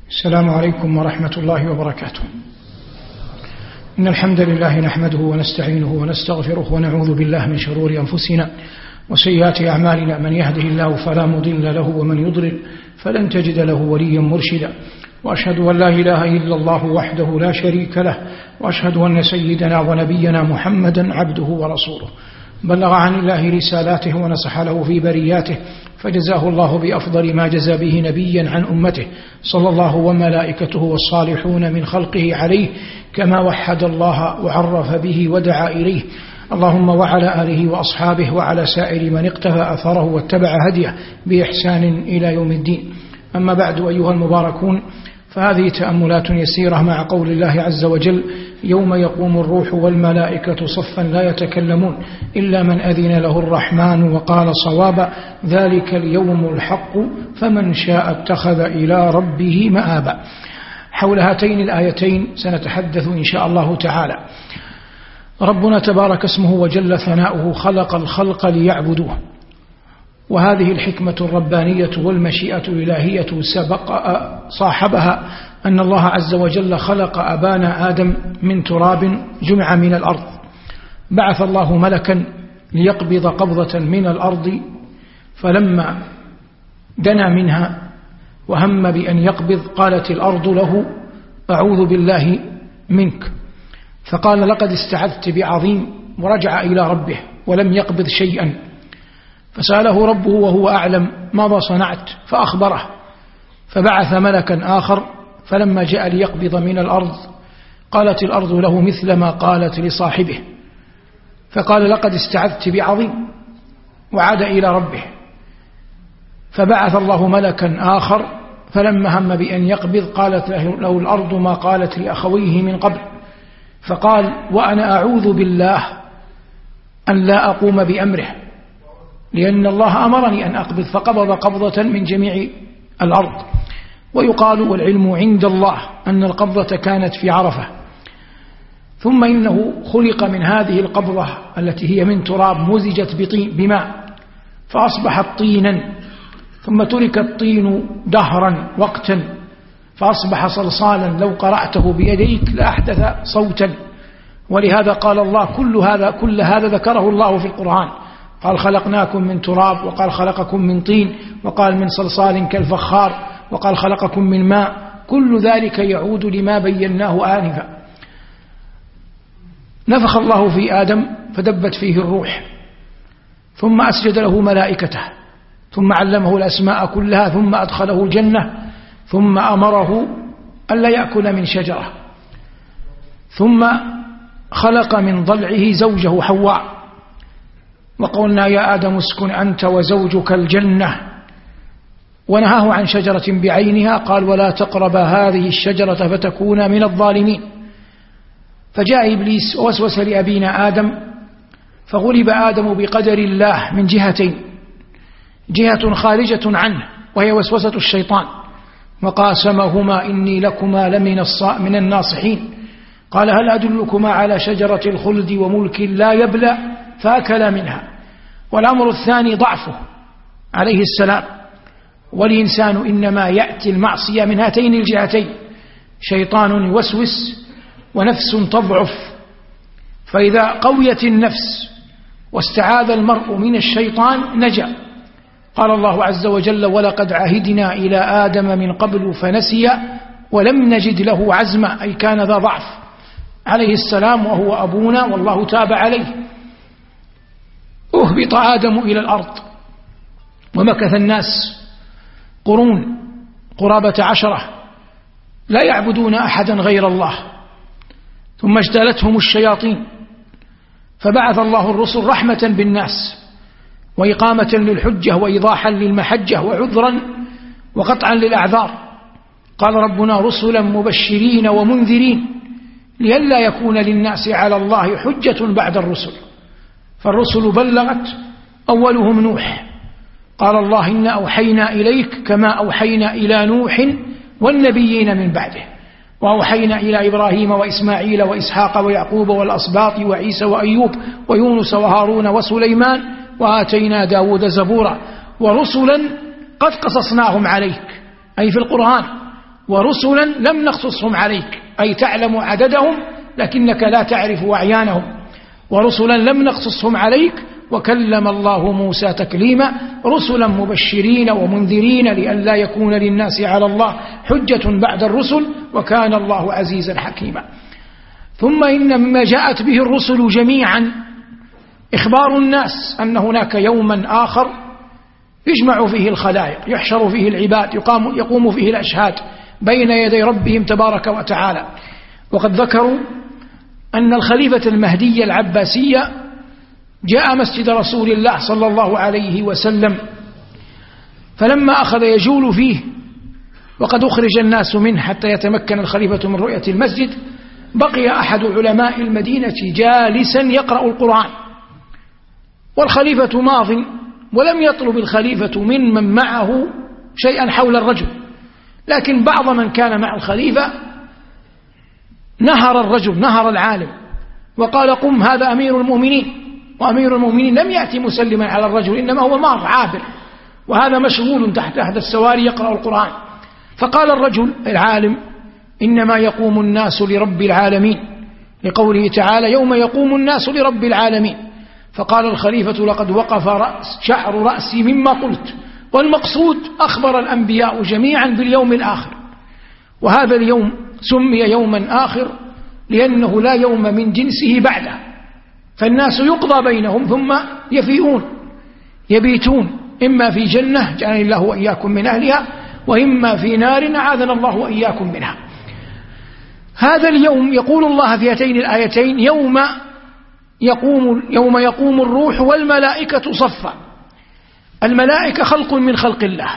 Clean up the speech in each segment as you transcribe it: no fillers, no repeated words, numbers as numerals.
السلام عليكم ورحمة الله وبركاته. إن الحمد لله نحمده ونستعينه ونستغفره ونعوذ بالله من شرور أنفسنا وسيئات أعمالنا، من يهده الله فلا مضل له ومن يضلل فلن تجد له وليا مرشدا، وأشهد أن لا إله إلا الله وحده لا شريك له، وأشهد أن سيدنا ونبينا محمدا عبده ورسوله، بلغ عن الله رسالاته ونصح له في برياته، فجزاه الله بأفضل ما جزى به نبيا عن أمته، صلى الله وملائكته والصالحون من خلقه عليه، كما وحد الله وعرف به ودعا إليه. اللهم وعلى آله وأصحابه وعلى سائر من اقتفى أثره واتبع هديه بإحسان إلى يوم الدين. أما بعد، أيها المباركون، فهذه تأملات يسيرة مع قول الله عز وجل: يوم يقوم الروح والملائكة صفا لا يتكلمون إلا من أذن له الرحمن وقال صوابا، ذلك اليوم الحق فمن شاء اتخذ إلى ربه مآبا. حول هاتين الآيتين سنتحدث إن شاء الله تعالى. ربنا تبارك اسمه وجل ثناؤه خلق الخلق ليعبدوه، وهذه الحكمة الربانية والمشيئة الإلهية سبق صاحبها أن الله عز وجل خلق أبانا آدم من تراب جمع من الأرض، بعث الله ملكا ليقبض قبضة من الأرض، فلما دنا منها وهم بأن يقبض قالت الأرض له: أعوذ بالله منك، فقال: لقد استعذت بعظيم، ورجع إلى ربه ولم يقبض شيئا، فسأله ربه وهو أعلم ماذا صنعت فأخبره، فبعث ملكا آخر، فلما جاء ليقبض من الأرض قالت الأرض له مثل ما قالت لصاحبه، فقال: لقد استعذت بعظيم، وعاد إلى ربه، فبعث الله ملكا آخر، فلما هم بأن يقبض قالت له الأرض ما قالت لأخويه من قبل، فقال: وأنا أعوذ بالله أن لا أقوم بأمره، لأن الله أمرني أن أقبض، فقبض قبضة من جميع الأرض. ويقال والعلم عند الله أن القبضة كانت في عرفة، ثم إنه خلق من هذه القبضة التي هي من تراب مزجت بماء فأصبحت طينا، ثم ترك الطين دهرا وقتا فأصبح صلصالا، لو قرأته بيديك لأحدث صوتا. ولهذا قال الله كل هذا ذكره الله في القرآن، قال: خلقناكم من تراب، وقال: خلقكم من طين، وقال: من صلصال كالفخار، وقال: خلقكم من ماء. كل ذلك يعود لما بيناه آنفا. نفخ الله في آدم فدبت فيه الروح، ثم أسجد له ملائكته، ثم علمه الأسماء كلها، ثم أدخله الجنة، ثم أمره ألا يأكل من شجرة، ثم خلق من ضلعه زوجه حواء، وقلنا: يا آدم اسكن أنت وزوجك الجنة، ونهاه عن شجرة بعينها، قال: ولا تقربا هذه الشجرة فتكونا من الظالمين. فجاء إبليس ووسوس لأبينا آدم، فغلب آدم بقدر الله من جهتين: جهة خارجة عنه وهي وسوسة الشيطان، وقاسمهما إني لكما من الناصحين، قال: هل أدلكما على شجرة الخلد وملك لا يبلى، فأكلا منها. والأمر الثاني ضعفه عليه السلام، والإنسان إنما يأتي المعصية من هاتين الجهتين: شيطان يوسوس ونفس تضعف. فإذا قويت النفس واستعاذ المرء من الشيطان نجا. قال الله عز وجل: ولقد عهدنا إلى آدم من قبل فنسي ولم نجد له عزما، أي كان ذا ضعف عليه السلام وهو أبونا والله تاب عليه. أهبط آدم إلى الأرض، ومكث الناس قرون قرابة 10 لا يعبدون أحدا غير الله، ثم اجتالتهم الشياطين، فبعث الله الرسل رحمة بالناس وإقامة للحجة وإيضاحا للمحجة وعذرا وقطعا للأعذار. قال ربنا: رسلا مبشرين ومنذرين لئلا يكون للناس على الله حجة بعد الرسل. فالرسل بلغت، أولهم نوح، قال الله: إنا أوحينا إليك كما أوحينا إلى نوح والنبيين من بعده، وأوحينا إلى إبراهيم وإسماعيل وإسحاق ويعقوب والأسباط وعيسى وأيوب ويونس وهارون وسليمان، وآتينا داود زبورا، ورسلا قد قصصناهم عليك، أي في القرآن، ورسلا لم نقصصهم عليك، أي تعلم عددهم لكنك لا تعرف أعيانهم. ورسلا لم نقصصهم عليك وكلم الله موسى تكليما، رسلا مبشرين ومنذرين لئلا يكون للناس على الله حجة بعد الرسل وكان الله عزيزا حكيما. ثم إن مما جاءت به الرسل جميعا إخبار الناس أن هناك يوما آخر يجمع فيه الخلائق، يحشر فيه العباد، يقوم فيه الأشهاد بين يدي ربهم تبارك وتعالى. وقد ذكروا أن الخليفة المهدي العباسية جاء مسجد رسول الله صلى الله عليه وسلم، فلما أخذ يجول فيه وقد أخرج الناس منه حتى يتمكن الخليفة من رؤية المسجد، بقي أحد علماء المدينة جالسا يقرأ القرآن، والخليفة ماض، ولم يطلب الخليفة من معه شيئا حول الرجل، لكن بعض من كان مع الخليفة نهر الرجل، نهر العالم، وقال قم هذا أمير المؤمنين. وأمير المؤمنين لم يأتي مسلما على الرجل، إنما هو مار عابر، وهذا مشغول تحت أحد السواري يقرأ القرآن. فقال الرجل العالم إنما يقوم الناس لرب العالمين، لقوله تعالى يوم يقوم الناس لرب العالمين. فقال الخليفة لقد وقف شعر رأسي مما قلت، والمقصود أخبر الأنبياء جميعا باليوم الآخر، وهذا اليوم سمي يوما آخر لأنه لا يوم من جنسه بعده، فالناس يقضى بينهم ثم يفيئون يبيتون إما في جنة جعلني الله وإياكم من أهلها، وإما في نار أعاذنا الله وإياكم منها. هذا اليوم يقول الله في هاتين الآيتين يوم يقوم الروح والملائكة صفا. الملائكة خلق من خلق الله،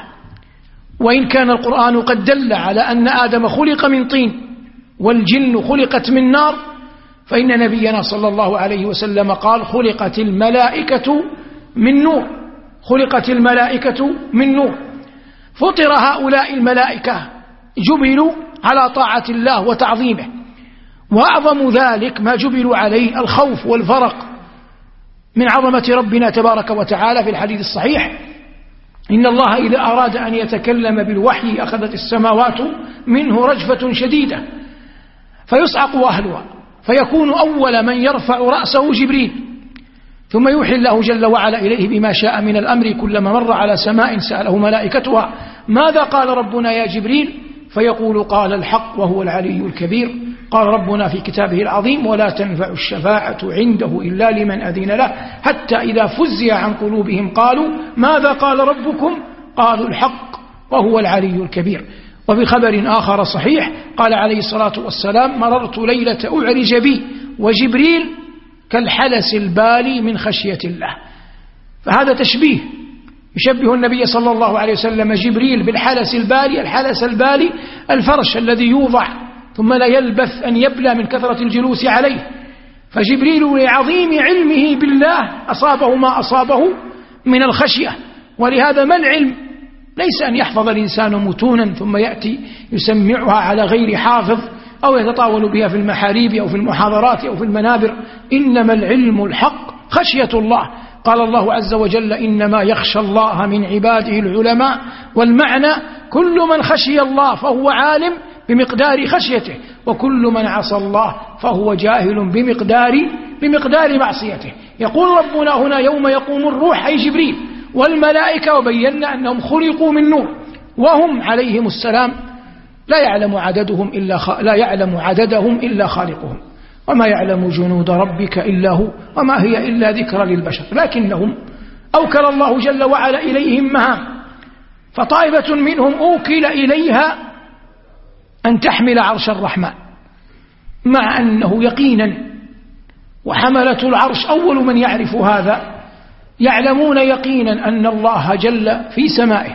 وإن كان القرآن قد دل على أن آدم خلق من طين والجن خلقت من نار، فإن نبينا صلى الله عليه وسلم قال خلقت الملائكة من نور، خلقت الملائكة من نور. فطر هؤلاء الملائكة جبلوا على طاعة الله وتعظيمه، وأعظم ذلك ما جبلوا عليه الخوف والفرق من عظمة ربنا تبارك وتعالى. في الحديث الصحيح إن الله إذا أراد أن يتكلم بالوحي أخذت السماوات منه رجفة شديدة فيصعق أهلها، فيكون أول من يرفع رأسه جبريل، ثم يوحي الله جل وعلا إليه بما شاء من الأمر. كلما مر على سماء سأله ملائكتها ماذا قال ربنا يا جبريل؟ فيقول قال الحق وهو العلي الكبير. قال ربنا في كتابه العظيم ولا تنفع الشفاعة عنده إلا لمن أذن له، حتى إذا فزع عن قلوبهم قالوا ماذا قال ربكم؟ قالوا الحق وهو العلي الكبير. وفي خبر آخر صحيح قال عليه الصلاة والسلام مررت ليلة أعرج بي وجبريل كالحلس البالي من خشية الله. فهذا تشبيه يشبه النبي صلى الله عليه وسلم جبريل بالحلس البالي. الحلس البالي الفرش الذي يوضع ثم لا يلبث أن يبلى من كثرة الجلوس عليه، فجبريل لعظيم علمه بالله أصابه ما أصابه من الخشية. ولهذا ما العلم؟ ليس أن يحفظ الإنسان متونا ثم يأتي يسمعها على غير حافظ أو يتطاول بها في المحاريب أو في المحاضرات أو في المنابر، إنما العلم الحق خشية الله. قال الله عز وجل إنما يخشى الله من عباده العلماء، والمعنى كل من خشي الله فهو عالم بمقدار خشيته، وكل من عصى الله فهو جاهل بمقدار معصيته. يقول ربنا هنا يوم يقوم الروح أي جبريل والملائكة، وبينا أنهم خلقوا من نور، وهم عليهم السلام لا يعلم عددهم إلا خالقهم، وما يعلم جنود ربك إلا هو، وما هي إلا ذكرى للبشر. لكنهم أوكل الله جل وعلا إليهم مهام، فطائفة منهم أوكل إليها أن تحمل عرش الرحمن، مع أنه يقينا وحملة العرش أول من يعرف هذا يعلمون يقينا أن الله جل في سمائه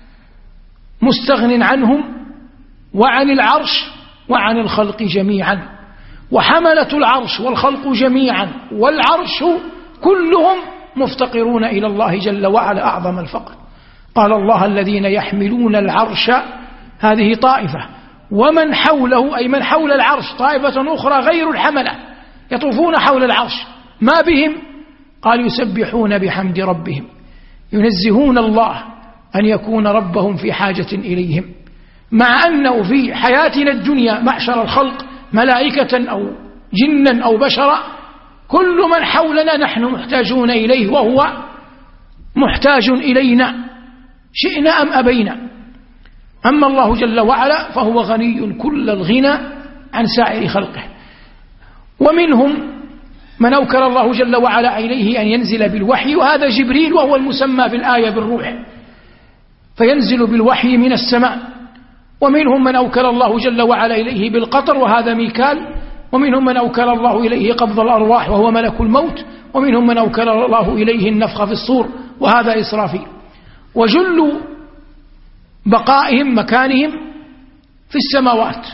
مستغن عنهم وعن العرش وعن الخلق جميعا، وحملة العرش والخلق جميعا والعرش كلهم مفتقرون إلى الله جل وعلا أعظم الفقر. قال الله الذين يحملون العرش هذه طائفة، ومن حوله أي من حول العرش طائفة أخرى غير الحملة يطوفون حول العرش، ما بهم؟ قال يسبحون بحمد ربهم، ينزهون الله أن يكون ربهم في حاجة إليهم، مع أنه في حياتنا الدنيا معشر الخلق ملائكة أو جنا أو بشرا كل من حولنا نحن محتاجون إليه وهو محتاج إلينا شئنا أم أبينا. أما الله جل وعلا فهو غني كل الغنى عن سائر خلقه. ومنهم من أوكل الله جل وعلا إليه أن ينزل بالوحي، وهذا جبريل وهو المسمى في الآية بالروح، فينزل بالوحي من السماء. ومنهم من أوكل الله جل وعلا إليه بالقطر، وهذا ميكال. ومنهم من أوكل الله إليه قبض الأرواح، وهو ملك الموت. ومنهم من أوكل الله إليه النفخ في الصور، وهذا إسرافيل. وجل بقائهم مكانهم في السماوات،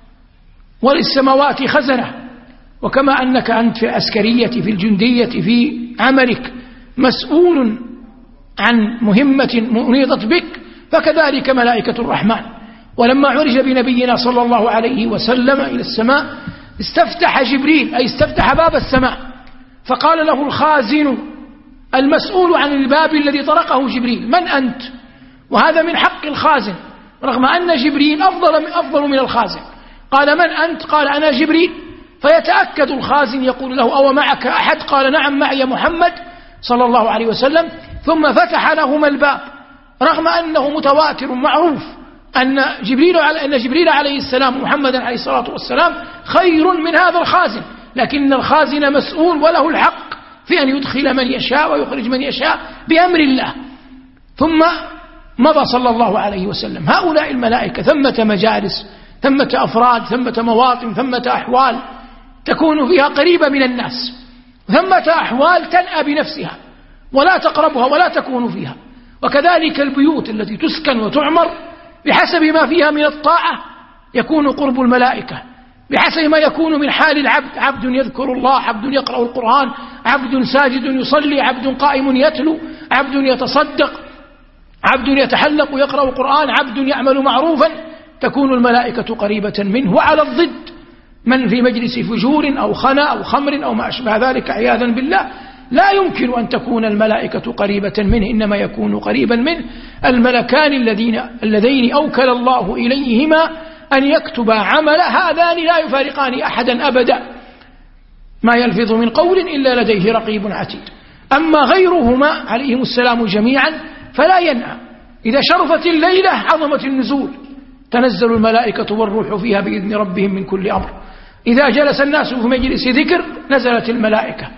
وللسماوات خزنة. وكما أنك أنت في العسكرية في الجندية في عملك مسؤول عن مهمة منيطة بك، فكذلك ملائكة الرحمن. ولما عرج بنبينا صلى الله عليه وسلم إلى السماء استفتح جبريل، أي استفتح باب السماء، فقال له الخازن المسؤول عن الباب الذي طرقه جبريل: من أنت؟ وهذا من حق الخازن، رغم أن جبريل أفضل من الخازن. قال: من أنت؟ قال: أنا جبريل. فيتأكد الخازن يقول له: أو معك أحد؟ قال: نعم معي محمد صلى الله عليه وسلم. ثم فتح لهما الباب، رغم أنه متواتر معروف أن جبريل عليه السلام محمدا عليه الصلاة والسلام خير من هذا الخازن، لكن الخازن مسؤول وله الحق في أن يدخل من يشاء ويخرج من يشاء بأمر الله. ثم مضى صلى الله عليه وسلم. هؤلاء الملائكة ثمة مجالس، ثمة أفراد، ثمة مواطن، ثمة أحوال تكون فيها قريبة من الناس، ثمة أحوال تنأى بنفسها ولا تقربها ولا تكون فيها. وكذلك البيوت التي تسكن وتعمر بحسب ما فيها من الطاعة يكون قرب الملائكة، بحسب ما يكون من حال العبد، عبد يذكر الله، عبد يقرأ القرآن، عبد ساجد يصلي، عبد قائم يتلو، عبد يتصدق، عبد يتحلق يقرأ القرآن، عبد يعمل معروفا، تكون الملائكة قريبة منه. وعلى الضد من في مجلس فجور أو خنا أو خمر أو ما أشبه ذلك عياذا بالله لا يمكن أن تكون الملائكة قريبة منه، إنما يكون قريبا منه الملكان اللذين أوكل الله إليهما أن يكتب عمل هذان لا يفارقان أحدا أبدا، ما يلفظ من قول إلا لديه رقيب عتيد. أما غيرهما عليهم السلام جميعا فلا ينأى. إذا شرفت الليلة عظمت النزول، تنزل الملائكة والروح فيها بإذن ربهم من كل أمر. إذا جلس الناس في مجلس ذكر نزلت الملائكة،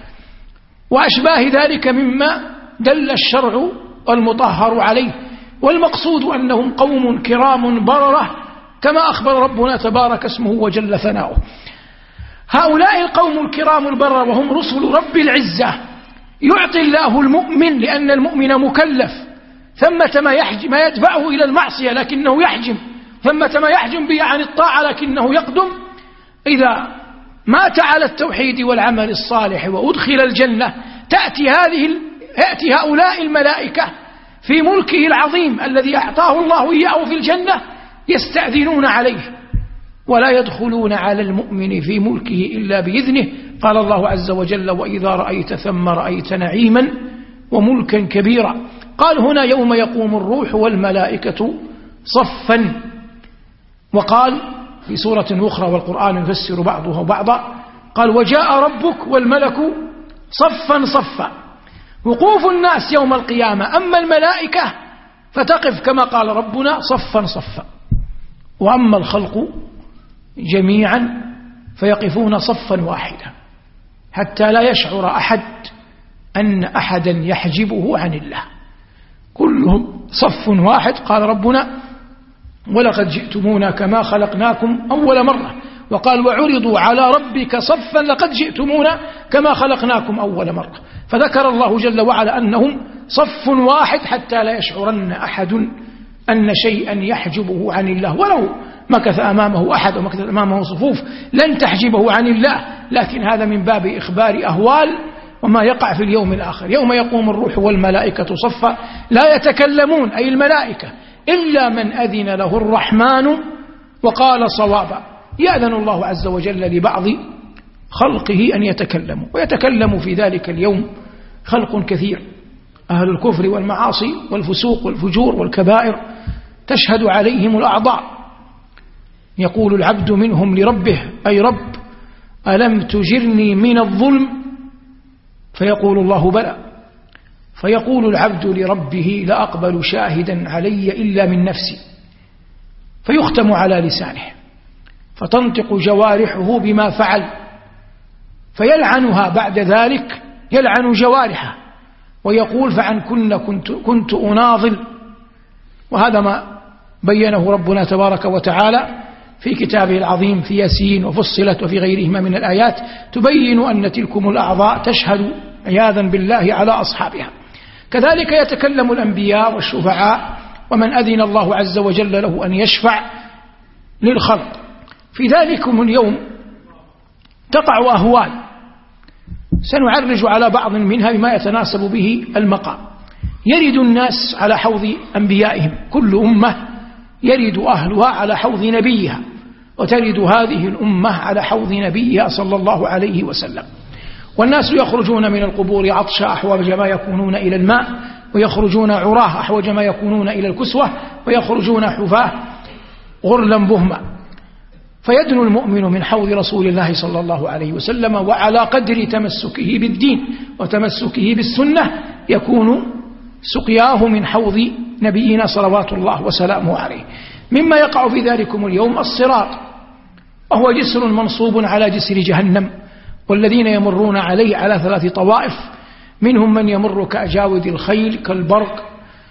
وأشباه ذلك مما دل الشرع المطهر عليه. والمقصود أنهم قوم كرام بررة كما أخبر ربنا تبارك اسمه وجل ثناؤه. هؤلاء القوم الكرام البررة وهم رسل رب العزة يعطي الله المؤمن، لأن المؤمن مكلف، ثمة ما يدفعه إلى المعصية لكنه يحجم، ثمة ما يحجم به عن الطاعة لكنه يقدم. إذا مات على التوحيد والعمل الصالح وأدخل الجنة تأتي هؤلاء الملائكة في ملكه العظيم الذي أعطاه الله إياه في الجنة يستأذنون عليه، ولا يدخلون على المؤمن في ملكه إلا بإذنه. قال الله عز وجل: وإذا رأيت ثم رأيت نعيما وملكا كبيرا. قال هنا: يوم يقوم الروح والملائكة صفا. وقال في سورة أخرى والقرآن يفسر بعضها بعضا، قال: وجاء ربك والملك صفا صفا. وقوف الناس يوم القيامة، أما الملائكة فتقف كما قال ربنا صفا صفا، وأما الخلق جميعا فيقفون صفا واحدا حتى لا يشعر أحد أن أحدا يحجبه عن الله، كلهم صف واحد. قال ربنا: ولقد جئتمونا كما خلقناكم أول مرة. وقال: وعرضوا على ربك صفا لقد جئتمونا كما خلقناكم أول مرة. فذكر الله جل وعلا أنهم صف واحد حتى لا يشعرن أحد أن شيئا يحجبه عن الله، ولو مكث أمامه أحد ومكث أمامه صفوف لن تحجبه عن الله، لكن هذا من باب إخبار أهوال وما يقع في اليوم الآخر. يوم يقوم الروح والملائكة صفا لا يتكلمون، أي الملائكة، إلا من أذن له الرحمن وقال صوابا. يأذن الله عز وجل لبعض خلقه أن يتكلموا، ويتكلم في ذلك اليوم خلق كثير، أهل الكفر والمعاصي والفسوق والفجور والكبائر تشهد عليهم الأعضاء يقول العبد منهم لربه: أي رب، ألم تجرني من الظلم؟ فيقول الله: بلى. فيقول العبد لربه: لا أقبل شاهدا علي إلا من نفسي. فيختم على لسانه، فتنطق جوارحه بما فعل، فيلعنها بعد ذلك، يلعن جوارحه ويقول: فعن كنت أناضل. وهذا ما بينه ربنا تبارك وتعالى في كتابه العظيم في ياسين وفصلت وفي غيرهما من الآيات، تبين أن تلكم الأعضاء تشهد عياذا بالله على أصحابها. كذلك يتكلم الأنبياء والشفعاء ومن أذن الله عز وجل له أن يشفع للخلق. في ذلكم اليوم تقع أهوال سنعرج على بعض منها بما يتناسب به المقام. يرد الناس على حوض أنبيائهم، كل أمة يرد أهلها على حوض نبيها، وترد هذه الأمة على حوض نبيها صلى الله عليه وسلم. والناس يخرجون من القبور عطشا أحوج ما يكونون إلى الماء، ويخرجون عراه أحوج ما يكونون إلى الكسوة، ويخرجون حفاة غرلا بهما. فيدنو المؤمن من حوض رسول الله صلى الله عليه وسلم، وعلى قدر تمسكه بالدين وتمسكه بالسنة يكون سقياه من حوض نبينا صلوات الله وسلامه عليه. مما يقع في ذلكم اليوم الصراط، وهو جسر منصوب على جسر جهنم، والذين يمرون عليه على 3 طوائف، منهم من يمر كأجاود الخيل كالبرق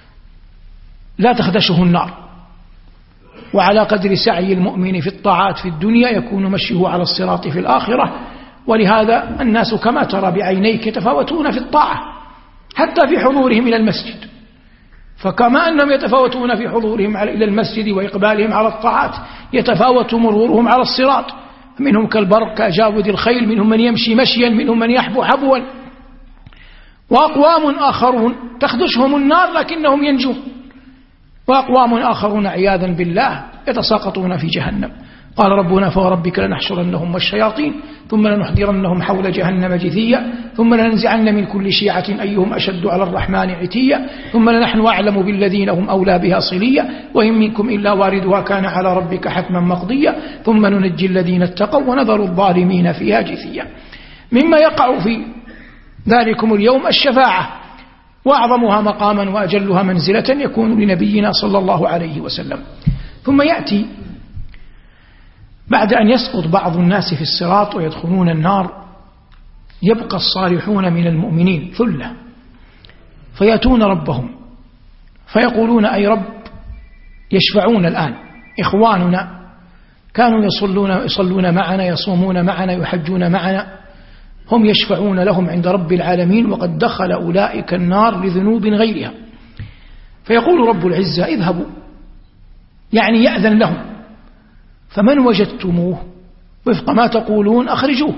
لا تخدشه النار. وعلى قدر سعي المؤمن في الطاعات في الدنيا يكون مشيه على الصراط في الآخرة. ولهذا الناس كما ترى بعينيك يتفاوتون في الطاعة حتى في حضورهم إلى المسجد، فكما أنهم يتفاوتون في حضورهم إلى المسجد وإقبالهم على الطاعات يتفاوت مرورهم على الصراط، منهم كالبرق كأجاود الخيل، منهم من يمشي مشيا، منهم من يحبو حبوا. وأقوام آخرون تخدشهم النار لكنهم ينجون، وأقوام آخرون عياذا بالله يتساقطون في جهنم. قال ربنا: فوربك لنحشرنهم والشياطين ثم لنحضرنهم حول جهنم جثيا ثم لننزعن من كل شيعة أيهم أشد على الرحمن عتيا ثم لنحن أعلم بالذين هم أولى بها صليا وإن منكم إلا واردها كان على ربك حتما مقضيا ثم ننجي الذين اتقوا ونذر الظالمين فيها جثيا. مما يقع في ذلكم اليوم الشفاعة، وأعظمها مقاما وأجلها منزلة يكون لنبينا صلى الله عليه وسلم. ثم يأتي بعد أن يسقط بعض الناس في الصراط ويدخلون النار، يبقى الصالحون من المؤمنين ثلة، فيأتون ربهم فيقولون: أي رب، يشفعون الآن إخواننا كانوا يصلون معنا، يصومون معنا، يحجون معنا، هم يشفعون لهم عند رب العالمين وقد دخل أولئك النار لذنوب غيرها. فيقول رب العزة: اذهبوا، يعني يأذن لهم، فمن وجدتموه وفق ما تقولون أخرجوه.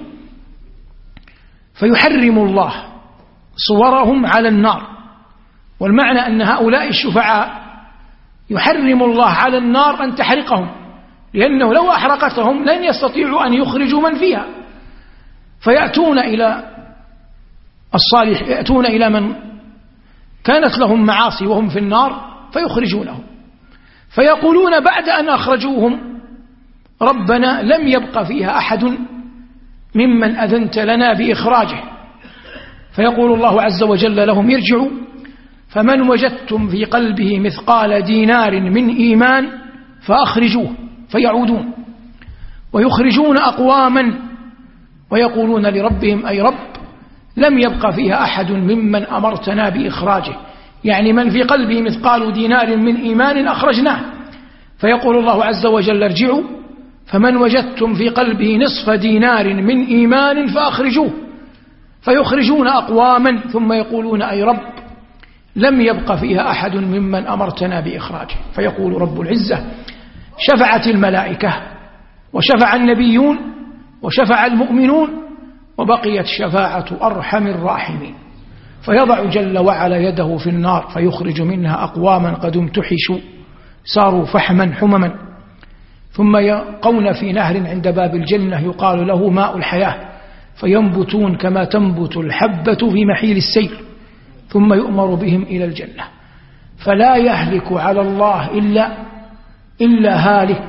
فيحرم الله صورهم على النار، والمعنى أن هؤلاء الشفعاء يحرم الله على النار أن تحرقهم، لأنه لو أحرقتهم لن يستطيعوا أن يخرجوا من فيها. فيأتون إلى الصالح، يأتون إلى من كانت لهم معاصي وهم في النار فيخرجونهم، فيقولون بعد أن أخرجوهم: ربنا لم يبق فيها أحد ممن أذنت لنا بإخراجه. فيقول الله عز وجل لهم: ارجعوا فمن وجدتم في قلبه مثقال دينار من إيمان فأخرجوه. فيعودون ويخرجون أقواما ويقولون لربهم: أي رب، لم يبق فيها أحد ممن أمرتنا بإخراجه، يعني من في قلبه مثقال دينار من إيمان أخرجناه. فيقول الله عز وجل: ارجعوا فمن وجدتم في قلبه نصف دينار من إيمان فأخرجوه. فيخرجون أقواما ثم يقولون: أي رب، لم يبق فيها أحد ممن أمرتنا بإخراجه. فيقول رب العزة: شفعت الملائكة وشفع النبيون وشفع المؤمنون وبقيت شفاعة أرحم الراحمين. فيضع جل وعلا يده في النار فيخرج منها أقواما قد امتحشوا صاروا فحما حمما، ثم يقون في نهر عند باب الجنة يقال له ماء الحياة، فينبتون كما تنبت الحبة في محيل السيل، ثم يؤمر بهم إلى الجنة. فلا يهلك على الله إلا هالك،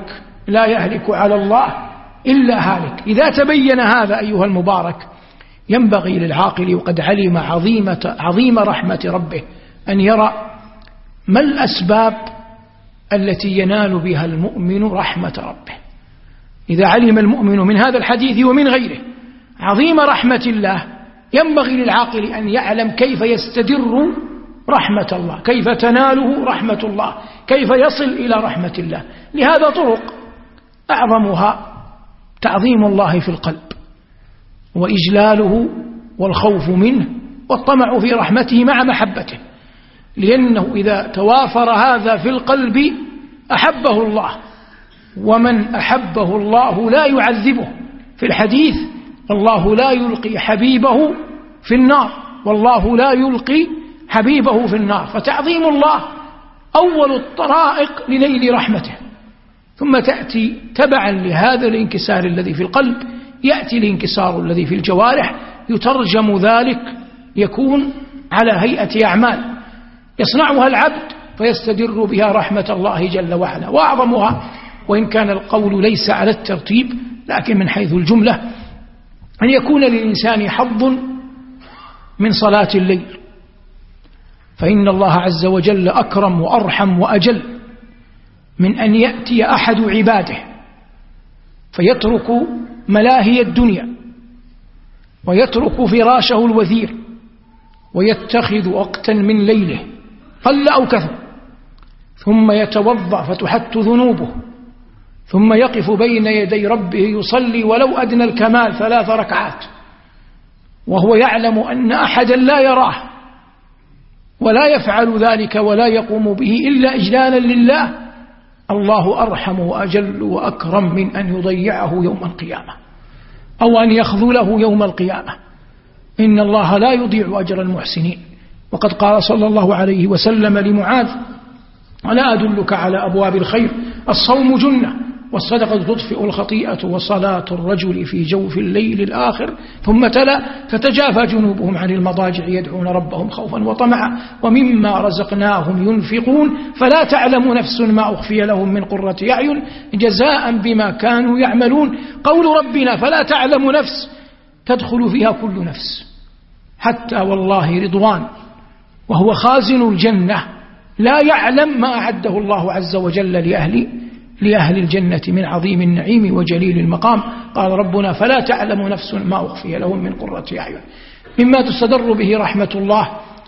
لا يهلك على الله إلا هالك. إذا تبين هذا أيها المبارك ينبغي للعاقل وقد علم عظيم رحمة ربه أن يرى ما الأسباب التي ينال بها المؤمن رحمة ربه. إذا علم المؤمن من هذا الحديث ومن غيره عظيم رحمة الله ينبغي للعاقل أن يعلم كيف يستدر رحمة الله، كيف تناله رحمة الله، كيف يصل إلى رحمة الله. لهذا طرق أعظمها تعظيم الله في القلب وإجلاله والخوف منه والطمع في رحمته مع محبته، لأنه إذا توافر هذا في القلب أحبه الله، ومن أحبه الله لا يعذبه. في الحديث الله لا يلقي حبيبه في النار، والله لا يلقي حبيبه في النار. فتعظيم الله أول الطرائق لنيل رحمته، ثم تأتي تبعا لهذا الانكسار الذي في القلب يأتي الانكسار الذي في الجوارح، يترجم ذلك يكون على هيئة أعمال يصنعها العبد فيستدر بها رحمة الله جل وعلا. وأعظمها وإن كان القول ليس على الترتيب لكن من حيث الجملة أن يكون للإنسان حظ من صلاة الليل، فإن الله عز وجل أكرم وأرحم وأجل من أن يأتي أحد عباده فيترك ملاهي الدنيا ويترك فراشه الوثير ويتخذ وقتا من ليله قل أو كثر، ثم يتوضأ فتحت ذنوبه، ثم يقف بين يدي ربه يصلي ولو أدنى الكمال 3 ركعات وهو يعلم أن أحدا لا يراه ولا يفعل ذلك ولا يقوم به إلا إجلالا لله. الله أرحم وأجل وأكرم من أن يضيعه يوم القيامة أو أن يخذله يوم القيامة. إن الله لا يضيع أجر المحسنين. وقد قال صلى الله عليه وسلم لمعاذ: ألا أدلك على أبواب الخير؟ الصوم جنة، والصدقة تطفئ الخطيئة، وصلاة الرجل في جوف الليل الآخر. ثم تلا: تتجافى جنوبهم عن المضاجع يدعون ربهم خوفا وطمعا ومما رزقناهم ينفقون فلا تعلم نفس ما أخفي لهم من قرة أعين جزاء بما كانوا يعملون. قول ربنا فلا تعلم نفس تدخل فيها كل نفس، حتى والله رضوان وهو خازن الجنة لا يعلم ما أعده الله عز وجل لأهل الجنة من عظيم النعيم وجليل المقام. قال ربنا فلا تعلم نفس ما أخفي لهم من قرة أعين. مما تستدر به رحمة الله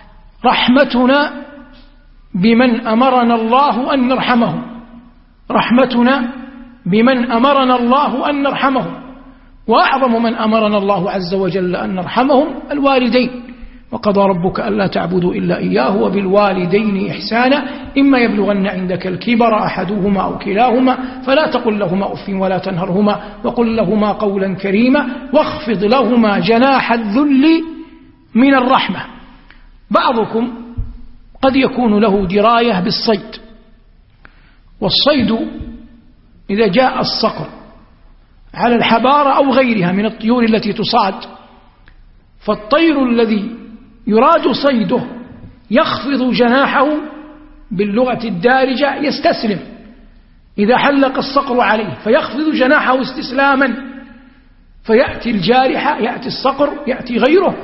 رحمتنا بمن أمرنا الله أن نرحمهم، رحمتنا بمن أمرنا الله أن نرحمهم. وأعظم من أمرنا الله عز وجل أن نرحمهم الوالدين. وقضى ربك ألا تعبدوا إلا إياه وبالوالدين إحسانا إما يبلغن عندك الكبر أحدهما أو كلاهما فلا تقل لهما أف ولا تنهرهما وقل لهما قولا كريما واخفض لهما جناح الذل من الرحمة. بعضكم قد يكون له دراية بالصيد، والصيد إذا جاء الصقر على الحبارة أو غيرها من الطيور التي تصاد، فالطير الذي يراد صيده يخفض جناحه باللغة الدارجة يستسلم إذا حلق الصقر عليه، فيخفض جناحه استسلاما، فيأتي الجارحة، يأتي الصقر، يأتي غيره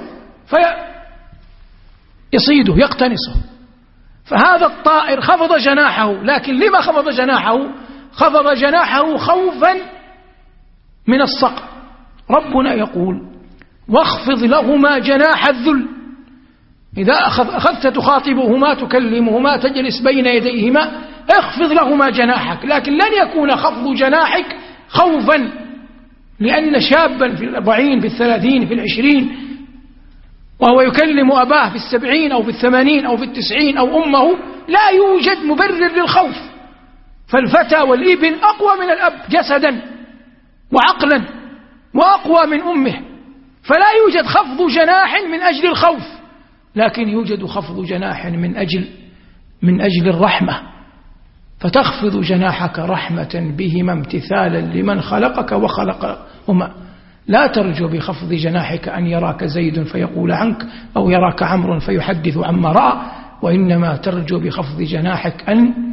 فيصيده يقتنصه. فهذا الطائر خفض جناحه، لكن لما خفض جناحه؟ خفض جناحه خوفا من الصقر. ربنا يقول واخفض لهما جناح الذل. إذا أخذت تخاطبهما تكلمهما تجلس بين يديهما اخفض لهما جناحك، لكن لن يكون خفض جناحك خوفا، لأن شابا في 40 في 30 في 20 وهو يكلم أباه في 70 أو في 80 أو في 90 أو أمه لا يوجد مبرر للخوف. فالفتى والابن أقوى من الأب جسدا وعقلا وأقوى من أمه، فلا يوجد خفض جناح من أجل الخوف، لكن يوجد خفض جناح من أجل الرحمة. فتخفض جناحك رحمة بهما امتثالا لمن خلقك وخلقهما. لا ترجو بخفض جناحك أن يراك زيد فيقول عنك أو يراك عمرو فيحدث عما رأى، وإنما ترجو بخفض جناحك أن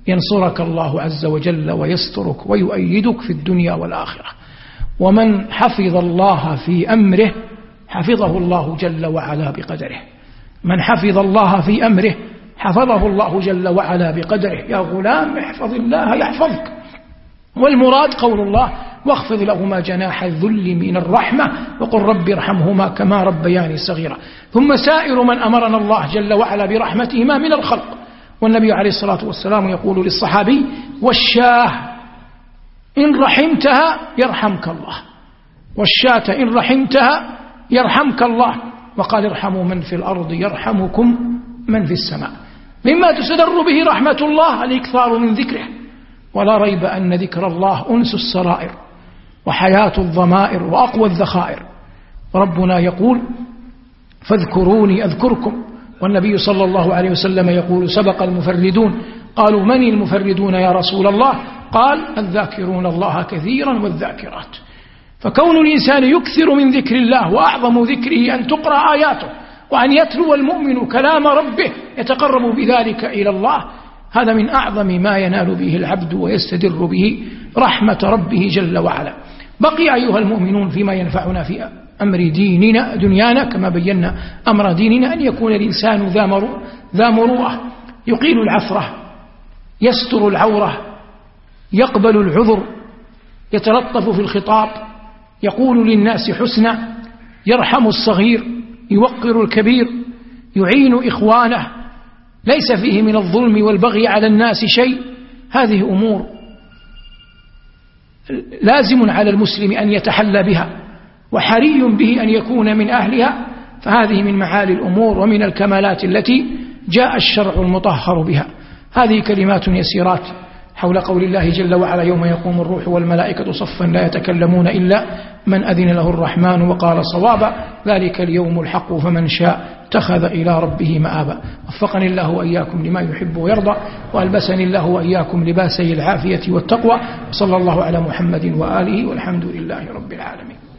ينصرك الله عز وجل ويسترك ويؤيدك في الدنيا والآخرة. ومن حفظ الله في أمره حفظه الله جل وعلا بقدره. من حفظ الله في أمره حفظه الله جل وعلا بقدره. يا غلام احفظ الله يحفظك. والمراد قول الله واخفض لهما جناح الذل من الرحمة وقل رب ارحمهما كما ربياني صغيرا. ثم سائر من أمرنا الله جل وعلا برحمتهما من الخلق. والنبي عليه الصلاة والسلام يقول للصحابي والشاه إن رحمتها يرحمك الله، والشاة إن رحمتها يرحمك الله، وقال ارحموا من في الأرض يرحمكم من في السماء. مما تستدر به رحمة الله الإكثار من ذكره، ولا ريب أن ذكر الله أنس السرائر وحياة الضمائر وأقوى الذخائر. وربنا يقول فاذكروني أذكركم، والنبي صلى الله عليه وسلم يقول سبق المفردون. قالوا من المفردون يا رسول الله؟ قال الذاكرون الله كثيرا والذاكرات. فكون الإنسان يكثر من ذكر الله، وأعظم ذكره أن تقرأ آياته وأن يتلو المؤمن كلام ربه يتقرب بذلك إلى الله، هذا من أعظم ما ينال به العبد ويستدر به رحمة ربه جل وعلا. بقي أيها المؤمنون فيما ينفعنا في أمر ديننا دنيانا كما بينا أمر ديننا أن يكون الإنسان ذا مروءة، يقيل العثرة، يستر العورة، يقبل العذر، يتلطف في الخطاب، يقول للناس حسنا، يرحم الصغير، يوقر الكبير، يعين إخوانه، ليس فيه من الظلم والبغي على الناس شيء. هذه أمور لازم على المسلم أن يتحلى بها، وحري به أن يكون من أهلها، فهذه من معالي الأمور ومن الكمالات التي جاء الشرع المطهر بها. هذه كلمات يسيرات حول قول الله جل وعلا يوم يقوم الروح والملائكة صفا لا يتكلمون إلا من أذن له الرحمن وقال صوابا، ذلك اليوم الحق فمن شاء اتخذ إلى ربه مآبا. وفقني الله وإياكم لما يحب ويرضى، وألبسني الله وإياكم لباسي العافية والتقوى، صلى الله على محمد وآله، والحمد لله رب العالمين.